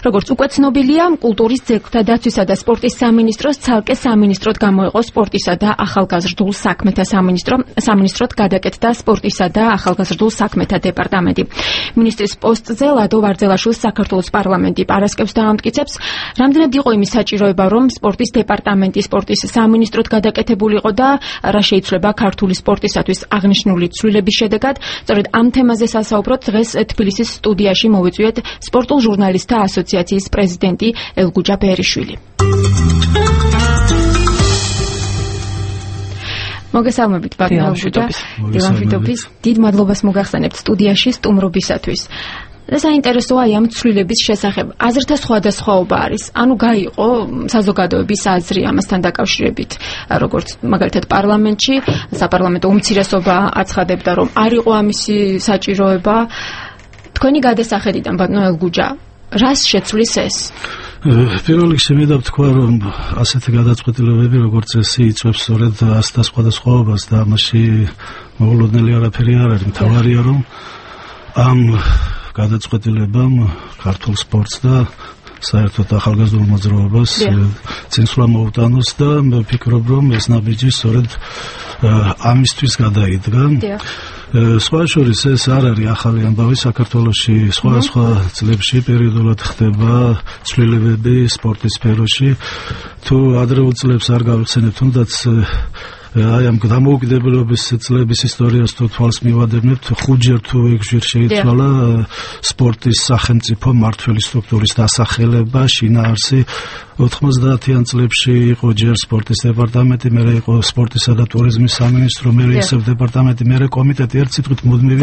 როგორც უკვე ცნობილია, კულტურის ძეგლთა დაცვისა და სპორტის სამინისტროს ცალკე სამინისტროდ გამოიყო სპორტისა და ახალგაზრდულ საქმეთა სამინისტროდ გადაკეთდა სპორტისა და ახალგაზრდულ საქმეთა დეპარტამენტი. მინისტრის პოსტზე ლადო ვარძელაშვილს საქართველოს პარლამენტი პარასკევს დაამტკიცებს, რამდენად იყო იმის საჭიროება, რომ სპორტის დეპარტამენტი სპორტის სამინისტროდ გადაკეთებულიყო და რა შეიცვლება ქართული სპორტისათვის აღნიშნული ცვლილების შედეგად. სწორედ ამ თემაზე სასაუბროთ დღეს თბილისის სტუდიაში მოვიწვიეთ სპორტულ ჟურნალისტთა ასოციაციის პრეზიდენტი ელგუჯა ბერიშვილი. მოგესალმებით ბატონო ელგუჯა. დილამშვიდობის. დიდ მადლობას მოგახსენებთ სტუდიაში სტუმრობისათვის. საინტერესოა ამ ცვლილების შესახებ. აზრთა სხვადასხვაობა არის. ანუ გაიყო საზოგადოების აზრი ამასთან დაკავშირებით, როგორც მაგალითად პარლამენტში, საპარლამენტო უმცირესობა აცხადებდა, რომ არ იყო ამისი საჭიროება. თქვენი გადასახედიდან ბატონო ელგუჯა, რას შეცვლის ეს? პირველ რიგში მინდა ვთქვა, რომ ასეთი გადაწყვეტილებები, როგორც წესი, იწვევს სწორედ აზრთა სხვადასხვაობას და ამაში მოულოდნელი არაფერი არ არის. მთავარია, რომ ამ გადაწყვეტილებამ ქართულ სპორტს და საერთოდ ახალგაზრდულ მოძრაობას წინსვლა მოუტანოს და ვფიქრობ, რომ ეს ნაბიჯი სწორედ ამისთვის გადაიდგა. სხვა შორის ეს არ არის ახალი ამბავი. საქართველოში სხვა წლებში პერიოდულად ხდება ცვლილებები სპორტის სფეროში. თუ ადრეულ წლებს არ გავიხსენებთ, თუნდაც აი ამ დამოუკიდებლობის წლების ისტორიას თუ თვალს მივადევნებთ, 5-ჯერ თუ 6-ჯერ შეიცვალა სპორტის სახელმწიფო მმართველი სტრუქტურის დასახელება, შინაარსი. 90-იან წლებში იყო ჯერ სპორტის დეპარტამენტი, მერე იყო სპორტისა და ტურიზმის სამინისტრო, მერე ისევ დეპარტამენტი, მერე კომიტეტი, ერთ სიტყვით მუდმივი.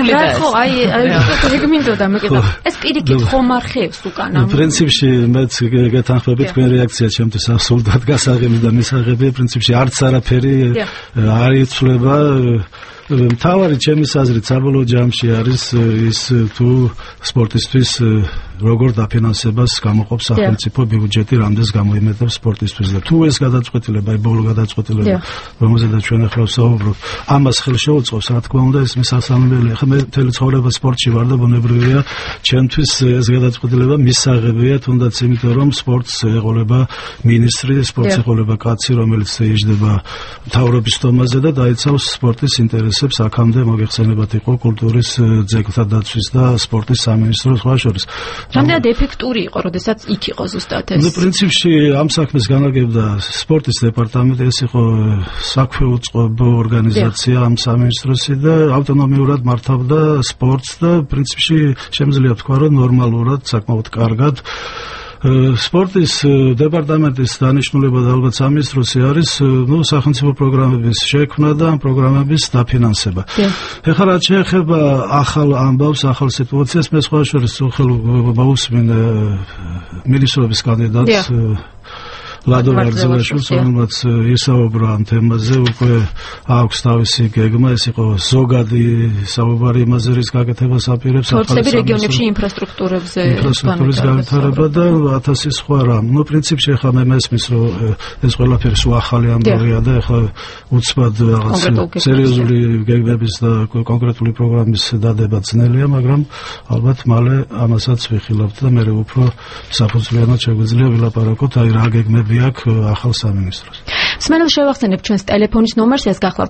ეგ მინდოდა მეკითხა. ეს პირიქით ხომ არ ხევს უკან ამ? პრინციპში მეც გეთანხმებით, თქვენი რეაქცია ჩემთვის აბსოლუტურად გასაღები და მისაღები. პრინციპში არც არაფერი არ იცვლება. მთავარი ჩემი აზრით საბოლოო ჯამში არის ის, თუ სპორტისთვის როგორ დაფინანსებას გამოყოფს სახელმწიფო ბიუჯეტი, რამდენს გამოიმეტებს სპორტისთვის და თუ ეს გადაწყვეტილება, ბოლო გადაწყვეტილება, რომელზედაც ჩვენ ახლა ვსაუბრობთ, ამას ხელშეუწყობს, რა თქმა უნდა, ეს მისასალმებელია. ხა მე მთელი ცხოვრება სპორტში ვარ და ბუნებრივია, ჩემთვის ეს გადაწყვეტილება მისაღებია, თუნდაც იმიტომ, რომ სპორტს ეყოლება მინისტრი, სპორტს ეყოლება კაცი, რომელიც ეჯდება მთავრობის თომაზე და დაიცავს სპორტის ინტერესებს. აქამდე მოგეხსენებათ იყო კულტურის ძეგლთა დაცვის და სპორტის სამინისტრო სხვა შორის. რამდენად ეფექტური იყო, როდესაც იქ იყო ზუსტად ეს? პრინციპში ამ საქმეს განაგებდა სპორტის დეპარტამენტი, ეს იყო საქვეუწყობო ორგანიზაცია ამ სამინისტროსი და ავტონომიურად მართავდა სპორტს და პრინციპში შემიძლია თქვა, რომ ნორმალურად, საკმაოდ კარგად სპორტის დეპარტამენტის დანიშნულება და ალბათ სამინისტროსი არის სახელმწიფო პროგრამების შექმნა და ამ პროგრამების დაფინანსება. ეხლა რაც შეეხება ახალ ამბავს, ახალ სიტუაციას, მე სხვა შორის მოусმენ მინისტრობის კანდიდატს ლადო ვარძელაშვილს, რომელმაც ისაუბრა ამ თემაზე, უკვე აქვს თავისი გეგმა, ეს იყო ზოგადი საუბარი იმაზე, რის გაკეთებას აპირებს სპორტები რეგიონებში ინფრასტრუქტურებზე ინფრასტრუქტურის განვითარება და 1000 სხვა რამ. პრინციპში ახლა მე მესმის, რომ ეს ყველაფერი სულ ახალი ამბავია და ახლა უცბად რაღაც სერიოზული გეგმების და კონკრეტული პროგრამის დადება ძნელია, მაგრამ ალბათ მალე ამასაც ვიხილავთ და მე უფრო საფუძვლიანად შეგვიძლია ვილაპარაკოთ, აი რა გეგმები აქ ახალ სამინისტროს. მსმენელს შევახსენებთ ჩვენს ტელეფონის ნომერს, ეს გახლავთ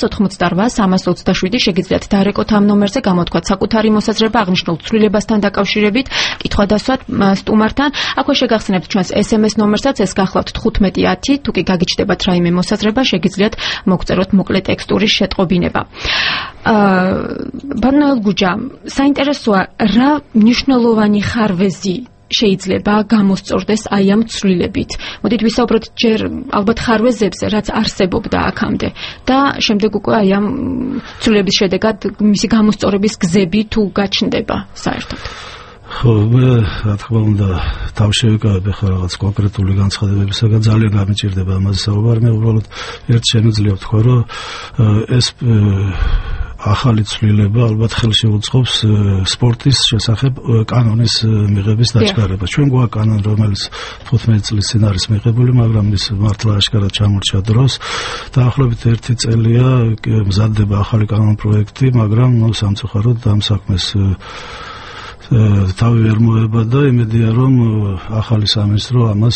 988-327, შეგიძლიათ დარეკოთ ამ ნომერზე, გამოთქვათ საკუთარი მოსაზრება აღნიშნულ ცვლილებასთან დაკავშირებით, კითხვა დასვათ სტუმართან. აქვე შეგახსენებთ ჩვენს SMS ნომერსაც, ეს გახლავთ 1510, თუ კი გაგიჩნდებათ რაიმე მოსაზრება, შეგიძლიათ მოგწეროთ მოკლე ტექსტური შეტყობინება. ბატონო ელგუჯა, საინტერესოა, რა მნიშვნელოვანი ხარვეზი შეიძლება გამოსწორდეს აი ამ ცვლილებით. მოდით ვისაუბროთ ჯერ ალბათ ხარვეზებზე, რაც არსებობდა აქამდე და შემდეგ უკვე აი ამ ცვლილების შედეგად მისი გამოსწორების გზები თუ გაჩნდება საერთოდ. ხო, მე რა თქმა უნდა თავშევიკავებ ახლა რაღაც კონკრეტული განცხადებებისაგან, ძალიან გამიჭირდება ამაზე საუბარი. მე უბრალოდ ერთ შემიძლია ვთქვა, რომ ეს ახალი ცვლილება ალბათ ხელშეუწყობს სპორტის შესახებ კანონის მიღების დაჩქარებას. ჩვენ გვაქვს კანონი, რომელიც 15 წლის წინ არის მიღებული, მაგრამ ის მართლა აშკარად ჩამორჩა დროს. დაახლოებით 1 წელია მზადდება ახალი კანონ პროექტი, მაგრამ სამწუხაროდ ამ საქმეს თავი ვერ მოება და იმედია რომ ახალი სამინისტრო ამას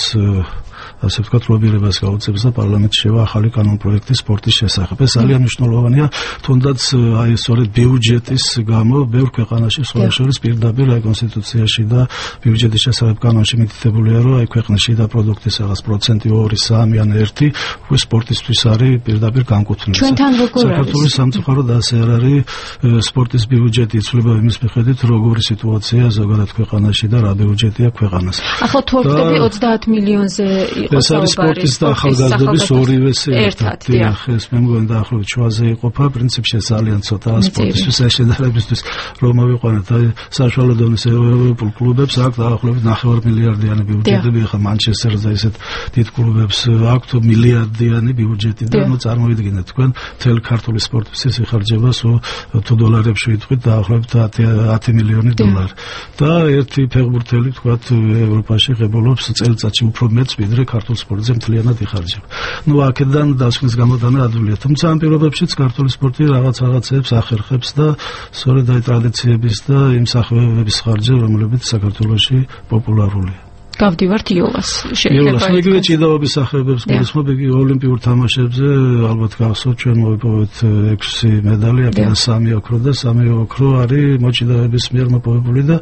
ასე ვთქვათ, ლობირებას გაუწევს და პარლამენტში შევა ახალი კანონპროექტი სპორტის შესახებ. ეს ძალიან მნიშვნელოვანია, თუნდაც აი სწორედ ბიუჯეტის გამო ბევრ ქვეყანაში სხვა შორის პირდაპირ აი კონსტიტუციაში და ბიუჯეტის შესახებ კანონში მითითებულია, რომ აი ქვეყნის შიდა პროდუქტის რაღაც პროცენტი 2, 3 ან 1 უკვე სპორტისთვის არის პირდაპირ განკუთვნილი. ჩვენთან როგორ არის? საქართველოს სამწუხაროდ ასე არ არის სპორტის ბიუჯეტი იცვლება იმის მიხედვით, როგორი სიტუაცია ზოგადად ქვეყანაში და რა ბიუჯეტია ქვეყანას. ახლა თუ ვთქვი 30 მილიონზე ეს არის სპორტის და ახალგაზრდობის ორივეს ერთად. ეს მე მგონი დაახლოებით ჩვაზე იყოფა, პრინციპში ძალიან ცოტა სპორტისთვის შედარებისთვის რომ მოვიყვანეთ აი საშუალო დონის ევროპულ კლუბებს აქვს დაახლოებით 9 მილიარდიანი ბიუჯეტები, ახლა მანჩესტერზე ისეთ დიდ კლუბებს აქვს მილიარდიანი ბიუჯეტი და ნუ წარმოიდგინეთ თქვენ მთელი ქართული სპორტისთვის იხარჯება თუ დოლარებში ვიტყვით დაახლოებით 10 მილიონი დოლარი და ერთი ფეხბურთელი თქვათ ევროპაში ღებულობს წელიწადში უფრო მეტს ვიდრე ქართულ სპორტზე მთლიანად იხარჯება. ნუ აქედან დასკვნის გამოტანა ადვილია. თუმცა ამ პირობებშიც ქართული სპორტი რაღაცებს ახერხებს და სწორედ აი ტრადიციების და იმ სახეობების ხარჯზე, რომლებიც საქართველოში პოპულარულია. გავდივართ იოლას. იოლას მიგივე ჭიდაობის სახეობებს გულისხმობ, იგი ოლიმპიურ თამაშებზე ალბათ გახსოვთ ჩვენ მოვიპოვეთ 6 მედალი, აქედან 3 ოქრო და 3 ოქრო არის მოჭიდაობის მიერ მოპოვებული და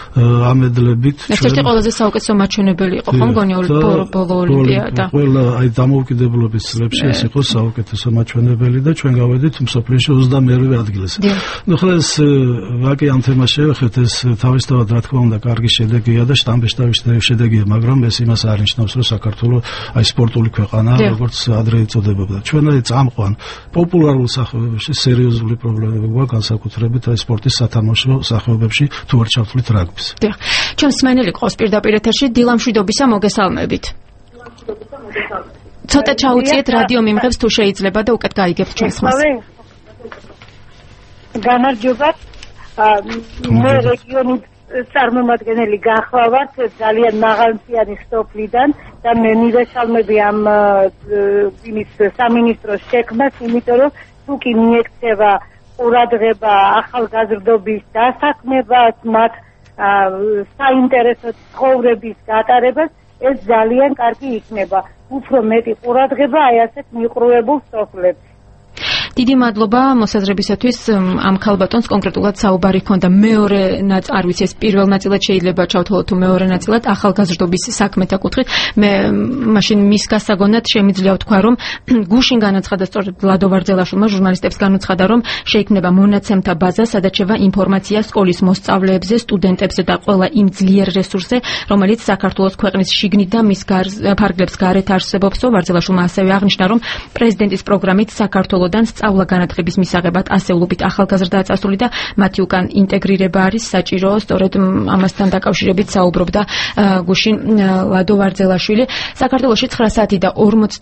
ამ მედლებით ერთ-ერთი ყველაზე საუკეთესო მაჩვენებელი იყო ხომ მგონი ბოლო ოლიმპიადა. ყველა აი დამოუკიდებლობის წლებში ეს იყო საუკეთესო მაჩვენებელი და ჩვენ გავედით მსოფლიოში 22-ვე ადგილზე. ნუ ხლა ეს ვაკე ამ თემას შევეხეთ, ეს თავისთავად რა თქმა უნდა კარგი შედეგია და შტამბეშტავიშ მაგრამ ეს იმას არ ნიშნავს, რომ საქართველოს აი სპორტული ქვეყანა, როგორც ადრე იწოდებოდა. ჩვენ აი წამყვან პოპულარულ სახეობებში სერიოზული პრობლემები გვაქვს, განსაკუთრებით აი სპორტის სათამაშო სახეობებში, თუ არ ჩავთვლით რაგბის. დიახ. ჩვენ მსმენელი ყავს პირდაპირ ეთერში, დილამშვიდობისა მოგესალმებით. ცოტა ჩაუწიეთ რადიო მიმღებს თუ შეიძლება და უკეთ გაიგებთ ჩვენს ხმას. გამარჯობა. მე რეგიონის წარმომადგენელი გახლავართ ძალიან მაღალმთიანი სოფლიდან და მე მივესალმები ამ იმის სამინისტროს შექმნას, იმიტომ რომ თუ კი მიექცევა ყურადღება ახალგაზრდობის დასაქმებას, მათ საინტერესო ცხოვრების გატარებას, ეს ძალიან კარგი იქნება. უფრო მეტი ყურადღება აი ასეთ მიყრუებულ სოფლებს. დიდი მადლობა მოსაზრებისათვის. ამ ქალბატონს კონკრეტულად საუბარი ჰქონდა მეორე არ ვიცი ეს პირველ ნაწილად შეიძლება ჩავთვალოთ თუ მეორე ნაწილად ახალგაზრდობის საქმეთა კუთხით. მე მაშინ მის გასაგონად შემიძლია ვთქვა რომ გუშინ განაცხადა სწორედ ლადო ვარძელაშვილმა ჟურნალისტებს განუცხადა რომ შეიქმნება მონაცემთა ბაზა, სადაც შევა ინფორმაცია სკოლის მოსწავლეებზე, სტუდენტებზე და ყველა იმ ძლიერ რესურსზე, რომელიც საქართველოს ქვეყნის შიგნით და მის ფარგლებს გარეთ არსებობს. ვარძელაშვილმა ასევე აღნიშნა რომ პრეზიდენტის პროგრამით საქართველოდან სწავლა-განათლების მისაღებად ასეულობით ახალგაზრდაა წასული და მათი უკან ინტეგრირება არის საჭირო. სწორედ ამასთან დაკავშირებით საუბრობდა გუშინ ლადო ვარძელაშვილი. საქართველოში 9 საათი და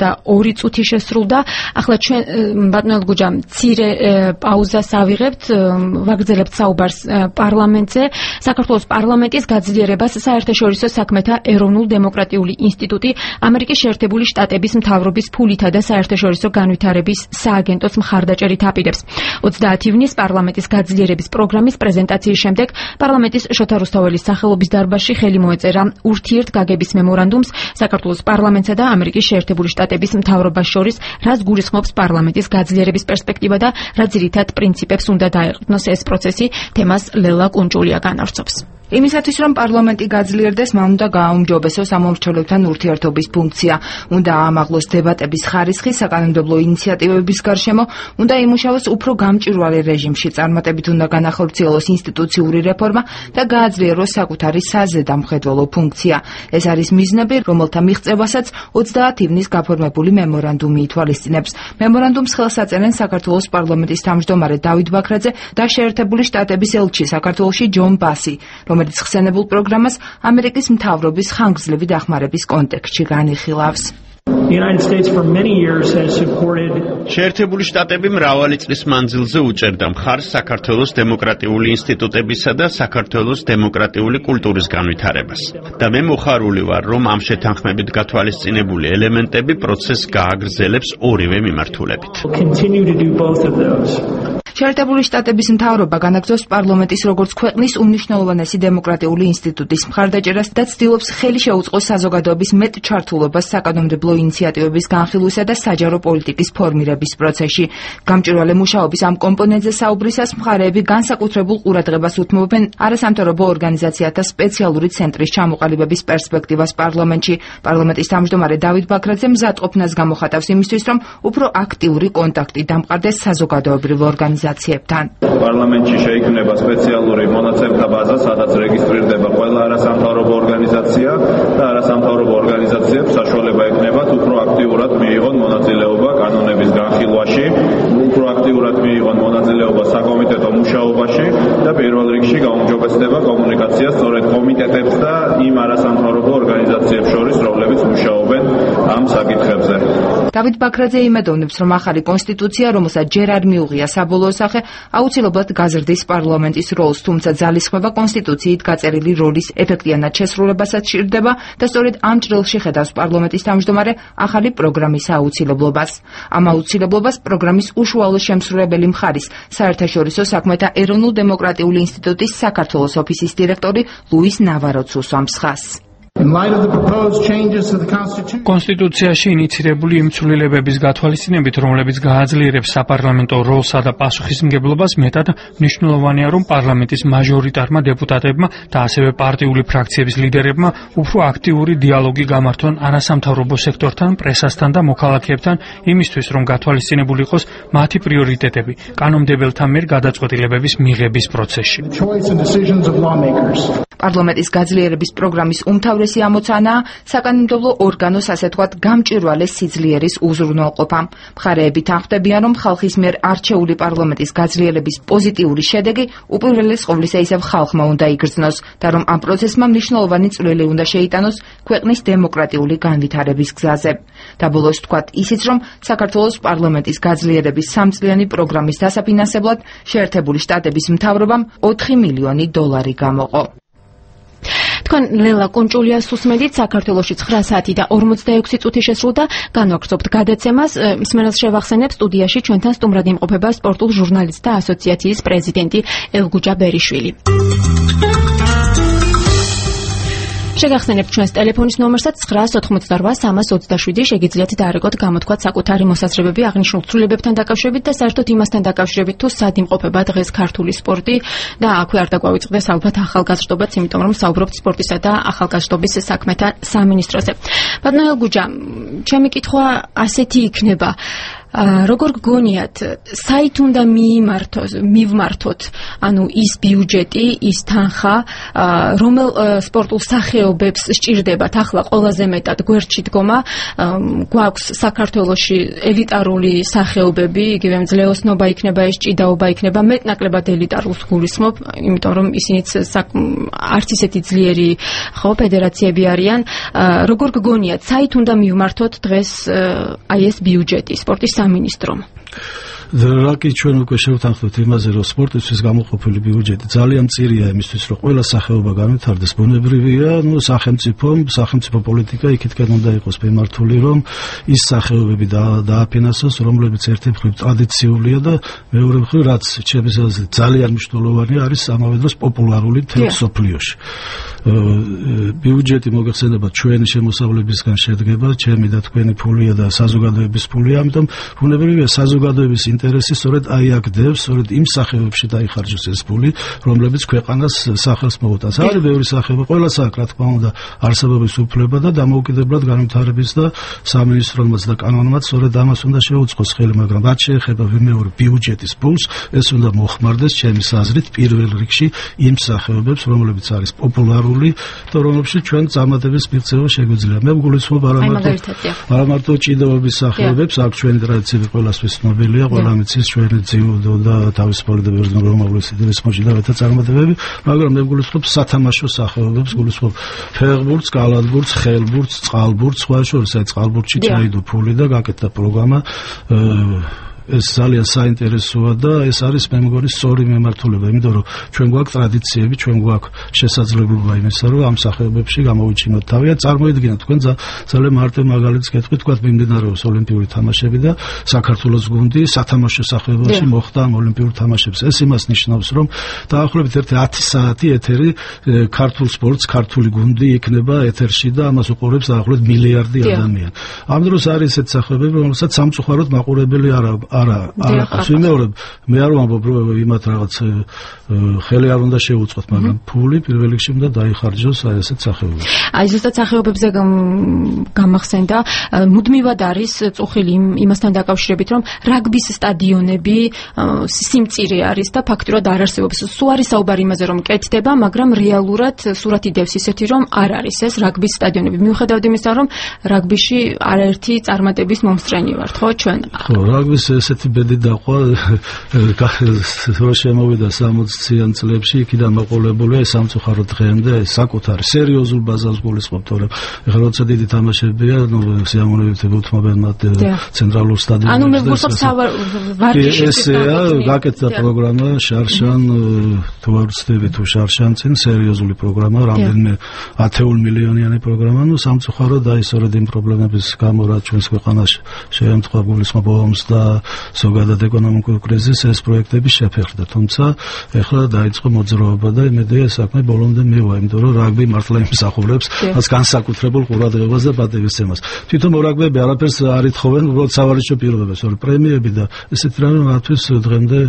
42 წუთი შესრულდა. ახლა ჩვენ ბატონო გუჯა მცირე პაუზას ავიღებთ, ვაგრძელებთ საუბარს პარლამენტზე. საქართველოს პარლამენტის გაძლიერებას საერთაშორისო საქმეთა ეროვნულ-დემოკრატიული ინსტიტუტი, ამერიკის შეერთებული შტატების მთავრობის ფულითა და საერთაშორისო განვითარების სააგენტოს მხარდაჭერით აპირებს. 30 ივნის პარლამენტის გაძლიერების პროგრამის პრეზენტაციის შემდეგ პარლამენტის შოთა რუსთაველის სახელობის დარბაზში ხელი მოეწერა ურთიერთგაგების მემორანდუმს საქართველოს პარლამენტსა და ამერიკის შეერთებული შტატების მთავრობას შორის, რაც გულისხმობს პარლამენტის გაძლიერების პერსპექტივა და რა ძირითად პრინციპებს უნდა დაეყრდნოს ეს პროცესი. თემას ლელა კუნჭულია განავრცობს. იმისათვის რომ პარლამენტი გაძლიერდეს, მან უნდა გააუმჯობესო სამომრჩეველებთან ურთიერთობის ფუნქცია, უნდა აამაღლოს დებატების ხარისხი საკანონმდებლო ინიციატივების გარშემო, უნდა იმუშაოს უფრო გამჭვირვალე რეჟიმში, წარმატებით უნდა განახორციელოს ინსტიტუციური რეფორმა და გააძლიეროს საკუთარი საზედამხედველო ფუნქცია. ეს არის მიზნები, რომელთა მიღწევასაც 30 ივნის გაფორმებული მემორანდუმი ითვალისწინებს. მემორანდუმს ხელს აწერენ საქართველოს პარლამენტის თავმჯდომარე დავით ბაქრაძე და შეერთებული შტატების ელჩი საქართველოში ჯონ ბასი, რომელიც ხსენებულ პროგრამას ამერიკის მთავრობის ხანგრძლივი დახმარების კონტექსტში განიხილავს. შეერთებული შტატები მრავალი წლის მანძილზე უჭერდა მხარს საქართველოს დემოკრატიული ინსტიტუტებისა და საქართველოს დემოკრატიული კულტურის განვითარებას. და მე მოხარული ვარ, რომ ამ შეთანხმებით გათვალისწინებული ელემენტები პროცესს გააგრძელებს ორივე მიმართულებით. შეერთებული შტატების მთავრობა განაგრძობს პარლამენტის როგორც ქვეყნის უმნიშვნელოვანესი დემოკრატიული ინსტიტუტის მხარდაჭერას და ცდილობს ხელი შეუწყოს საზოგადოების მეტ ჩართულობას საკანონმდებლო ინიციატივების განხილვისა და საჯარო პოლიტიკის ფორმირების პროცესში. გამჭვირვალე მუშაობის ამ კომპონენტზე საუბრისას მხარეები განსაკუთრებულ ყურადღებას უთმობენ არასამთავრობო ორგანიზაციათა სპეციალური ცენტრის ჩამოყალიბების პერსპექტივას პარლამენტში. პარლამენტის თავმჯდომარე დავით ბაქრაძე მზადყოფნას გამოხატავს იმისთვის, რომ უფრო აქტიური კონტაქტი დამყარდეს საზოგადოებრივ ორგანიზაციებთან. პარლამენტში შეიქმნება სპეციალური მონაცემთა ბაზა, სადაც რეგისტრირდება ყველა არასამთავრობო ორგანიზაცია და არასამთავრობო ორგანიზაციებს საშუალება ექნებათ უფრო აქტიურად მიიღონ მონაწილეობა კანონების განხილვაში, უფრო აქტიურად მიიღონ მონაწილეობა საკომიტეტო მუშაობაში და პირველ რიგში გაუმჯობესდება კომუნიკაცია სწორედ კომიტეტებს და იმ არასამთავრობო ორგანიზაციებს შორის, რომლებიც მუშაობენ ამ საკითხებზე. დავით ბაქრაძე იმედოვნებს, რომ ახალი კონსტიტუცია, რომელსაც ჯერ არ მიუღია საბოლოო სახე, აუცილებლად გაზრდის პარლამენტის როლს, თუმცა ძალისხმევა კონსტიტუციით გაწერილი როლის ეფექტიანად შესრულებასაც სჭირდება და სწორედ ამ ჭრილში ხედავს პარლამენტის თავმჯდომარე ახალი პროგრამის აუცილებლობას. ამ აუცილებლობას პროგრამის უშუალო შემსრულებელი მხარის, საერთაშორისო საქმეთა ეროვნულ-დემოკრატიული ინსტიტუტის საქართველოს ოფისის დირექტორი ლუის ნავაროც უსვამს ხაზს. კონსტიტუციაში ინიცირებული იმ ცვლილებების გათვალისწინებით, რომლებიც გააძლიერებს საპარლამენტო როლსა და პასუხისმგებლობას, მეტად მნიშვნელოვანია, რომ პარლამენტის მაჟორიტარმა დეპუტატებმა და ასევე პარტიული ფრაქციების ლიდერებმა უფრო აქტიური დიალოგი გამართონ არასამთავრობო სექტორთან, პრესასთან და მოქალაქეებთან, იმისთვის, რომ გათვალისწინებული იყოს მათი პრიორიტეტები კანონმდებელთა მიერ გადაწყვეტილებების მიღების პროცესში. პარლამენტის გაძლიერების პროგრამის უმთავრესი ამოცანაა საკანონმდებლო ორგანოს, ასე თქვათ, გამჭვირვალე სიძლიერის უზრუნველყოფა. მხარეები თანხმდებიან, რომ ხალხის მიერ არჩეული პარლამენტის გაძლიერების პოზიტიური შედეგი უპირველეს ყოვლისა ისევ ხალხმა უნდა იგრძნოს და რომ ამ პროცესმა მნიშვნელოვანი წვლილი უნდა შეიტანოს ქვეყნის დემოკრატიული განვითარების გზაზე. დაბოლოს თქვათ ისიც, რომ საქართველოს პარლამენტის გაძლიერების 3 წლიანი პროგრამის დასაფინანსებლად შეერთებული შტატების მთავრობამ $4 მილიონი გამოყო. თქვენ ლელა კონჭულიას უსმენთ, საქართველოში 9 საათი და 46 წუთი შესრულდა, განვაგრძობთ გადაცემას. ისმენელს შევახსენებ, სტუდიაში ჩვენთან სტუმრად იმყოფება სპორტულ ჟურნალისტთა ასოციაციის პრეზიდენტი ელგუჯა ბერიშვილი. შეგახსენებთ ჩვენს ტელეფონის ნომერსაც 988-327. შეგიძლიათ დაარეკოთ გამოთქვათ საკუთარი მოსაზრებები აღნიშნულ ცვლილებებთან დაკავშირებით და საერთოდ იმასთან დაკავშირებით, თუ სად იმყოფება დღეს ქართული სპორტი და აქვე არ დაგვავიწყდეს ალბათ ახალგაზრდობაც, იმიტომ რომ საუბრობთ სპორტისა და ახალგაზრდობის საქმეთა სამინისტროზე. ბატონო ელგუჯა, ჩემი კითხვა ასეთი იქნება. როგორ გგონიათ, საით უნდა მივმართოთ, ანუ ის ბიუჯეტი, ის თანხა, რომელ სპორტულ სახეობებს სჭირდებათ ახლა ყველაზე მეტად გვერდში დგომა, გვაქვს საქართველოში ელიტარული სახეობები, იგივე მძლეოსნობა იქნება, ეს ჭიდაობა იქნება, მეტნაკლებად ელიტარულს გულისხმობ, იმიტომ რომ ისინიც არც ისეთი ძლიერი ფედერაციები არიან. როგორ გგონიათ, საით უნდა მივმართოთ დღეს აი ეს ბიუჯეტი სპორტის სამინისტრომ? რაკი ჩვენ უკვე შევთანხმდით იმაზე, რომ სპორტისთვის გამოყოფილი ბიუჯეტი ძალიან მწირია იმისთვის, რომ ყველა სახეობა განვითარდეს. ბუნებრივია, სახელმწიფო პოლიტიკა იქითკენ უნდა იყოს მიმართული, რომ ის სახეობები დააფინანსოს, რომლებიც ერთი მხრივ ტრადიციულია და მეორე მხრივ, რაც ჩემს აზრით ძალიან მნიშვნელოვანია, არის ამავე დროს პოპულარული მთელ მსოფლიოში. ბიუჯეტი მოგეხსენებათ ჩვენი შემოსავლებისგან შედგება, ჩემი და თქვენი ფულია და საზოგადოების ფულია, ამიტომ ბუნებრივია საზოგადოების ინტერესი სწორედ აი აქ დევს, სწორედ იმ სახეობებში დაიხარჯოს ეს ფული, რომლებიც ქვეყანას სახელს მოუტანს. არის ბევრი სახეობა, ყველას აქვს, რა თქმა უნდა, არსებობის უფლება და დამოუკიდებლად განვითარების და სამინისტრომაც და კანონმაც სწორედ ამას უნდა შეუწყოს ხელი, მაგრამ რაც შეეხება ვიმეორე ბიუჯეტის ფულს, ეს უნდა მოხმარდეს ჩემის აზრით პირველ რიგში იმ სახეობებს, რომლებიც არის პოპულარული და რომლებშიც ჩვენ წარმატების მიღწევა შეგვიძლია. მე ვგულისხმობ არა მარტო ჭიდაობის სახეობებს, აქ ჩვენი ტრადიციები ყველასთვის ცნობილია, ყველა მიცის ჩვენი ძიუდო და თავისუფალი და ბერძნული რომაული სიდირის მოჭიდავეთა წარმატებები, მაგრამ მე ვგულისხმობ სათამაშო სახეობებს, ვგულისხმობ ფეხბურთს, კალათბურთს, ხელბურთს, წყალბურთს, სხვა შორის აი წყალბურთში ჩაიდო ფული და გაკეთდა პროგრამა ეს ძალიან საინტერესოა და ეს არის მე მგონი სწორი მემართულება, იმიტომ რომ ჩვენ გვაქვს ტრადიციები, ჩვენ გვაქვს შესაძლებლობა იმისა, რომ ამ სახეობებში გამოვიჩინოთ თავი. წარმოიდგინეთ თქვენ ძალიან მარტო მაგალითს გეტყვით, თქვათ მიმდინარეობს ოლიმპიური თამაშები და საქართველოს გუნდი სათამაშო სახეობაში მოხდა ამ ოლიმპიურ თამაშებს. ეს იმას ნიშნავს, რომ დაახლოებით 10 საათი ეთერი ქართულ სპორტს, ქართული გუნდი იქნება ეთერში და ამას უყურებს დაახლოებით მილიარდი ადამიანი. ამ დროს არის ესეთ სახეობები, რომელსაც სამწუხაროდ მაყურებელი არ აქვს. ვიმეორებ, მე არ ვამბობ, რომ იმათ რაღაც ხელი არ უნდა შეუწყოთ, მაგრამ ფული პირველ რიგში უნდა დაიხარჯოს აი ესეთ სახეობებში. აი ზუსტად სახეობებზე გამახსენდა, მუდმივად არის წუხილი იმასთან დაკავშირებით, რომ რაგბის სტადიონები სიმწირე არის და ფაქტურად არ არსებობს. სულ არის საუბარი იმაზე, რომ კეთდება, მაგრამ რეალურად სურათი დევს ისეთი, რომ არ არის ეს რაგბის სტადიონები. მიუხედავად იმისა, რომ რაგბიში არაერთი წარმატების მომსწრენი ვართ, ხო ჩვენ? ხო, რაგბის ესეთი ბედი დაყვა, რო შემოვიდა 60-იან წლებში, იქიდან მოყოლებულია სამწუხაროდ დღემდე საკუთარი სერიოზულ ბაზას გულისხმობ, თორემ ეხლა როცა დიდი თამაშებია, სიამოვნებით უთმობენ მათ ცენტრალურ სტადიონებში. ანუ მე ვგულისხმობ ვარჯიშის გაკეთდა პროგრამა შარშან, თუ არ ვცდები თუ შარშან წინ სერიოზული პროგრამა, რამდენიმე 10 მილიონიანი პროგრამა, ნუ სამწუხაროდ აი სწორედ იმ პრობლემების გამო, რაც ჩვენს ქვეყანაში შეემთხვა გულისხმობ ომს და ზოგადად ეკონომიკურ კრიზისს, ეს პროექტები შეფერხდა. თუმცა ეხლა დაიწყო მოძრაობა და იმედია საქმე ბოლომდე მივა, იმიტომ რომ რაგბი მართლა იმსახურებს მას განსაკუთრებულ ყურადღებას და პატივისცემას. თვითონ მორაგბეები არაფერს არ ითხოვენ, უბრალოდ სავარჯიშო პირობებს, პრემიები და ესეთი რამე მათთვის დღემდე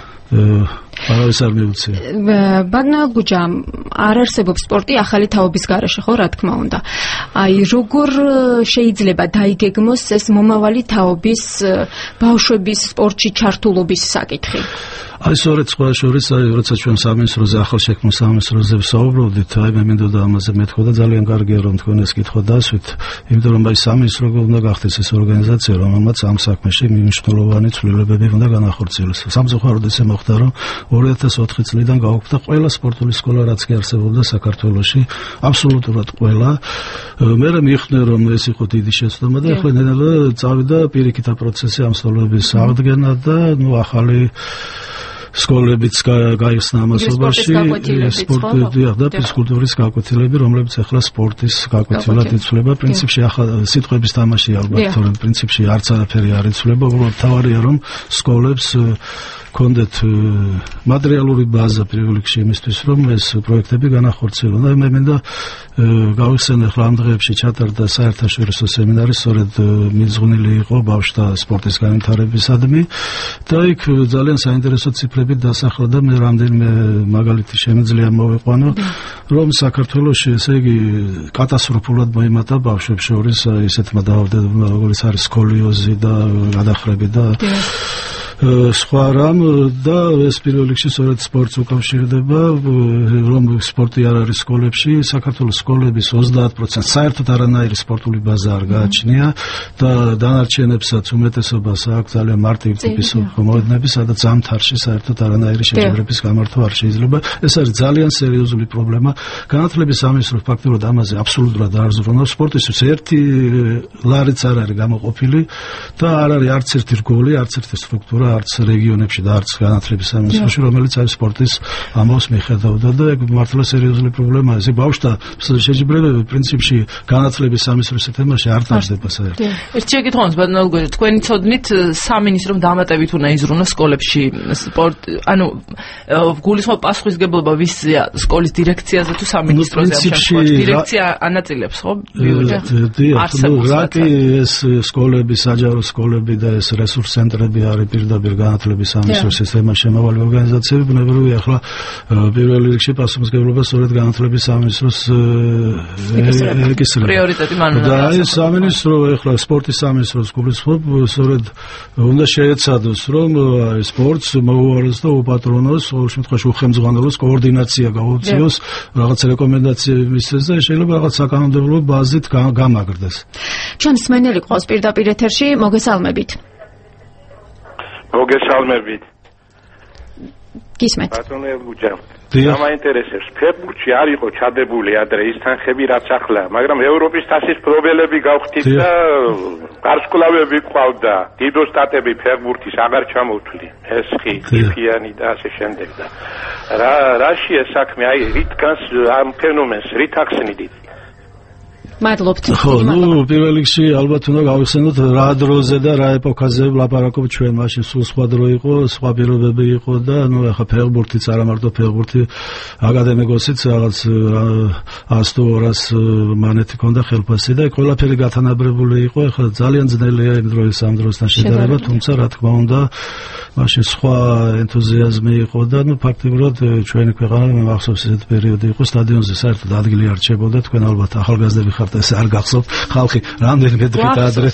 არავის არ მიუწია. ბაგნალ გუჯა, არ არსებობს სპორტი ახალი თაობის გარეშე, ხო, რა თქმა უნდა. აი, როგორ შეიძლება დაიგეგმოს ეს მომავალი თაობის ბავშვების სპორტში ჩართულობის საკითხი? აი, სწორედ სხვა შორის, აი, როცა ჩვენ სამინისტროზე, ახალშექმნილ სამინისტროზე ვსაუბრობდით, აი, მე მინდოდა ამაზე მეთქვა და ძალიან კარგია, რომ თქვენ ეს კითხვა დასვით, იმიტომ რომ აი, სამინისტრო უნდა გახდეს ეს ორგანიზაცია, რომელმაც ამ საქმეში მნიშვნელოვანი ცვლილებები უნდა განახორციელოს. სამწუხაროდ ესე მოხდა, რომ 2004 წლიდან გაუქმდა ყველა სპორტული სკოლა, რაც კი არსებობდა საქართველოში, აბსოლუტურად ყველა. მე მიხნე, რომ ეს იყო დიდი შეცდომა და ახლა ნელა წავიდა პირიქითა პროცესი ამ სკოლების აღდგენა და ნუ ახალი სკოლებიც გაიხსნა ამასობაში, სპორტი და ფიზკულტურის გაკვეთილები, რომლებიც ახლა სპორტის გაკვეთილად იცვლება. პრინციპში ახლა სიტყვების თამაში ალბათ, თორემ პრინციპში არც არაფერი არ იცვლება, უბრალოდ თავარია, რომ სკოლებს კონდეთ მატერიალური ბაზა პირველ რიგში იმისთვის, რომ ეს პროექტები განახორციელონ. და მე მინდა გავიხსენე, ახლა ამ დღეებში ჩატარდა საერთაშორისო სემინარი, სწორედ მიძღვნილი იყო ბავშვთა სპორტის განვითარებისადმი და იქ ძალიან საინტერესო ციფრები დასახლა და მე რამდენიმე მაგალითი შემიძლია მოვიყვანო, რომ საქართველოში, ესე იგი, კატასტროფულად მოიმატა ბავშვებს შორის ესეთმა დაავადებებმა, როგორც არის სკოლიოზი და გადახრები და სხვა რამ და ეს პირველ რიგში სწორედ სპორტს უკავშირდება, რომ სპორტი არ არის სკოლებში, საქართველოს სკოლების 30% საერთოდ არანაირი სპორტული ბაზა არ გააჩნია და დანარჩენებსაც უმეტესობას აქვს ძალიან მარტივი ტიპის მოედნები, სადაც ზამთარში საერთოდ არანაირი შეჯიბრების გამართვა არ შეიძლება. ეს არის ძალიან სერიოზული პრობლემა. განათლების სამინისტრო ფაქტობრივად ამაზე აბსოლუტურად არ ზრუნავს. სპორტისთვის ერთი ლარიც არ არის გამოყოფილი და არ არის არც ერთი რგოლი, არც ერთი სტრუქტურა, არც რეგიონებში და არც განათლების სამინისტროში, რომელიც აი სპორტის ამბავს მიხედავდა და ეგ მართლა სერიოზული პრობლემაა. ეს ბავშვთა შეჯიბრებები პრინციპში განათლების სამინისტროს თემაში არ ტარდება საერთოდ. ერთ შეკითხვას ბატონო გუჯა, თქვენი ცოდნით სამინისტრომ დამატებით უნდა იზრუნოს სკოლებში სპორტი, ანუ გულისხმობ პასუხისგებლობა ვისია, სკოლის დირექციაზე თუ სამინისტროზე? დირექცია ანაწილებს, ხო? რაკი ეს სკოლები, საჯარო სკოლები და ეს რესურს ცენტრები არის პირდაპირ განათლების სამინისტროს სისტემაში შემავალი ორგანიზაციები, ბუნებრივია ახლა პირველ რიგში პასუხისმგებლობა სწორედ განათლების სამინისტროს ეკისრება. პრიორიტეტი მან უნდა და აი სამინისტრო ახლა სპორტის სამინისტროს გულისხმობ, სწორედ უნდა შეეცადოს, რომ სპორტს მოუაროს და უპატრონოს, ყოველ შემთხვევაში უხელმძღვანელოს, კოორდინაცია გაუწიოს, რაღაც რეკომენდაციები მისცეს და შეიძლება რაღაც საკანონმდებლო ბაზით გამაგრდეს. ჩვენ მსმენელი ყავს პირდაპირ ეთერში, მოგესალმებით. მოგესალმებით. გისმენთ. ბატონო ელგუჯა. გამაინტერესებს, ფეხბურთში არ იყო ჩადებული ადრე ის თანხები რაც ახლა, მაგრამ ევროპის თასის პრობლემები გავხდით და გარსკვლავები ყავდა. დიდო სტატები ფეხბურთის აღარ ჩამოვთვლი. ესხი, ფიფიანი და ასე შემდეგ და რაშია საქმე? აი, რით განს ამ ფენომენს რით ახსნიდით? მადლობთ. ხო, პირველ რიგში ალბათ უნდა გავიხსენოთ რა დროზე და რა ეპოქაზე ვლაპარაკობთ ჩვენ. მაშინ სულ სხვა დრო იყო, სხვა პირობები იყო და ახლა ფეხბურთიც არა მარტო ფეხბურთი, აკადემიკოსიც რაღაც 100-200 მანეთი ქონდა ხელფასი და ყველაფერი გათანაბრებული იყო. ახლა ძალიან ძნელია იმ დროის ამ დროსთან შედარება, თუმცა რა თქმა უნდა მაშინ სხვა ენთუზიაზმი იყო და ფაქტიურად ჩვენი ქვეყანა მე მახსოვს ესეთი პერიოდი იყო, სტადიონზე საერთოდ ადგილი არ რჩებოდა. თქვენ ალბათ ახალგაზრდები ხართ, ეს არ გახსოვთ, ხალხი რამდენიმე დღით ადრე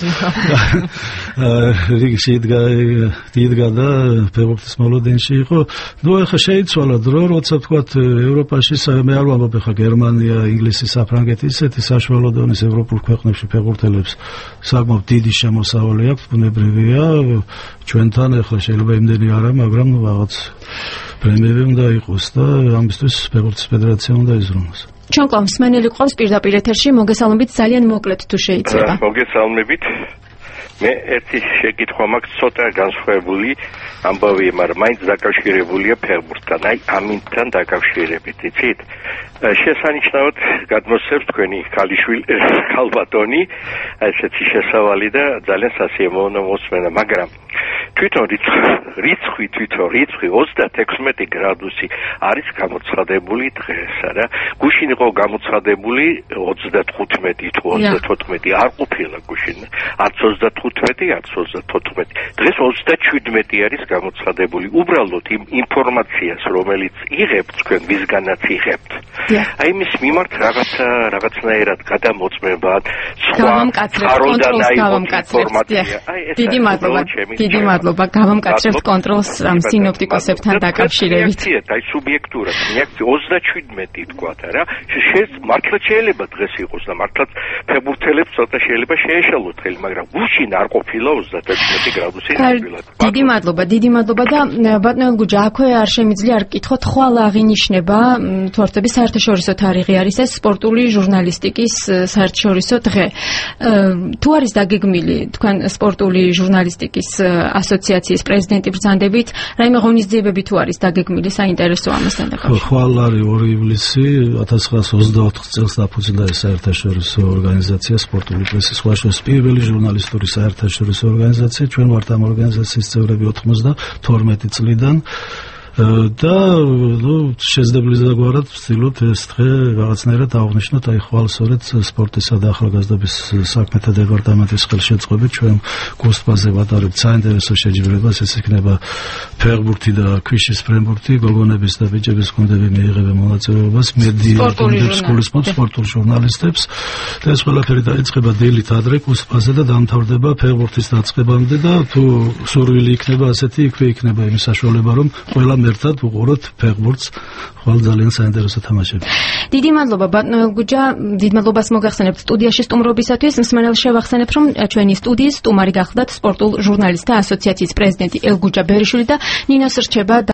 რიგში იდგა და ფეხბურთის მოლოდინში იყო. ახლა შეიცვალა დრო, როცა თქვათ ევროპაში, მე არ ვამბობ ახლა გერმანია, ინგლისი, საფრანგეთი, ისეთი საშუალო დონის ევროპულ ქვეყნებში ფეხბურთელებს საკმაოდ დიდი შემოსავალი აქვს, ბუნებრივია. ჩვენთან ახლა შეიძლება იმდენი არა, მაგრამ რაღაც პრემიები უნდა იყოს და ამისთვის ფეხბურთის ფედერაცია უნდა იზრუნოს. ჩვენ მსმენელი ყავს პირდაპირ ეთერში, მოგესალმებით, ძალიან მოკლედ თუ შეიძლება. მოგესალმებით. მე ერთი შეკითხვა მაქვს, ცოტა განსხვავებული ამბავი, მაგრამ მაინც დაკავშირებულია ფეხბურთთან, აი ამინდთან დაკავშირებით, იცით? შესანიშნავად გადმოსცემს თქვენი ქალბატონი, ესეთი შესავალი და ძალიან სასიამოვნო მოსმენა, მაგრამ თვითონ რიცხვი 36 გრადუსი არის გამოცხადებული დღეს, არა? გუშინ იყო გამოცხადებული 35 თუ 34, არ ყოფილა გუშინ, არც 35, არც 34. დღეს 37 არის გამოცხადებული. უბრალოდ იმ ინფორმაციას, რომელიც იღებთ თქვენ, ვისგანაც იღებთ. აი იმის მიმართ რაღაცნაირად გადამოწმება, სხვა კონტროლს გავამკაცრებთ. დიდი მადლობა, გავამკაცრებთ კონტროლს ამ სინოპტიკოსებთან დაკავშირებით. აი სუბიექტურად, მეაქცია 37 თქვა რა. მართლა შეიძლება დღეს იყოს და მართლა ფეხბურთელებს ცოტა შეიძლება შეეშალოთ ხელი, მაგრამ გუშინ არ ყოფილა 36 გრადუსი ნამდვილად. დიდი მადლობა და ბატონო ელგუჯა, აქვე არ შემიძლია არ გკითხოთ, ხვალ აღინიშნება თვართობის საერთაშორისო თარიღი არის ეს სპორტული ჟურნალისტიკის საერთაშორისო დღე. თუ არის დაგეგმილი თქვენ სპორტული ჟურნალისტიკის ასოციაციის პრეზიდენტი ბრძანდებით, რაიმე ღონისძიებები თუ არის დაგეგმილი, საინტერესო ამასთან დაკავშირებით. ხვალ არის 2 ივლისი 1924 წელს დაფუძნდა ეს საერთაშორისო ორგანიზაცია სპორტული პრესის სხვაშორის პირველი ჟურნალისტური საერთაშორისო ორგანიზაცია. ჩვენ ვართ ამ ორგანიზაციის წევრები 92 წლიდან. და შესაძლებელია ვცდილოთ ეს დღე რაღაცნაირად აღნიშნოთ, აი ხვალ სწორედ სპორტისა და ახალგაზრდობის საქმეთა დეპარტამენტის ხელშეწყობით ჩვენ გოსპაზე ვატარებთ საინტერესო შეჯიბრებას, ეს იქნება ფეხბურთი და ქვიშის ფრენბურთი, გოგონების და ბიჭების გუნდები მიიღებენ მონაწილეობას, მედია გუნდებს გულისხმობ სპორტულ ჟურნალისტებს და ეს ყველაფერი დაიწყება დილით ადრე გოსპაზე და დამთავრდება ფეხბურთის დაწყებამდე და თუ სურვილი იქნება ასეთი, იქვე იქნება იმის საშუალება, რომ ყველა ერთად უყუროთ ფეხბურთს, ხვალ ძალიან საინტერესო თამაშები. დიდი მადლობა ბატონო ელგუჯა, დიდ მადლობას მოგახსენებთ სტუდიაში სტუმრობისათვის. მსმენელს შევახსენებ, რომ ჩვენი სტუდიის სტუმარი გახლდათ სპორტულ ჟურნალისტთა ასოციაციის პრეზიდენტი ელგუჯა ბერიშვილი და ნინოს რჩება